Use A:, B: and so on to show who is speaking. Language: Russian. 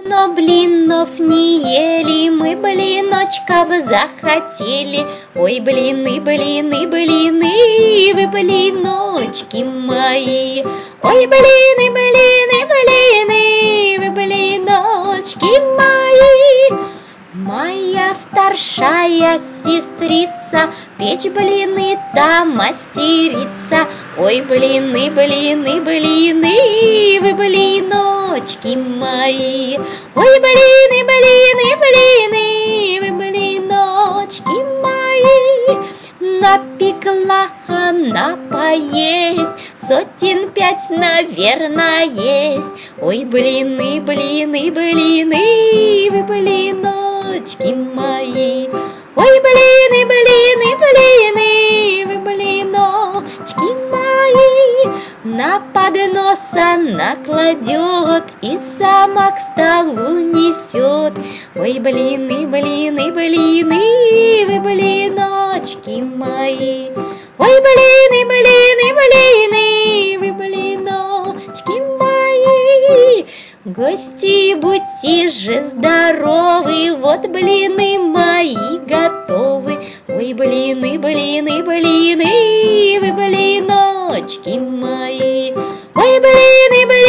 A: Но блинов не ели, мы блиночков захотели. Ой, блины, блины, блины, вы блиночки мои. Ой, блины, блины, блины, вы блиночки мои. Моя старшая сестрица печь блины там мастерица. Ой, блины, блины, блины, вы блиночки мои. Ой, блины, блины, блины, вы блиночки мои. Напекла она поесть, сотен 5, наверное, есть. Ой, блины, блины, блины, вы блиночки мои. Ой, блины, блины, блины, вы блиночки мои. На поднос она кладет и сама к столу несет. Ой, блины, блины, блины, вы блиночки мои. Ой, блины, блины, блины, вы блиночки мои. Гости, будьте же здоровы, вот блины мои готовы. Ой, блины, блины, блины, вы блиночки мои. Ой, блины, блины.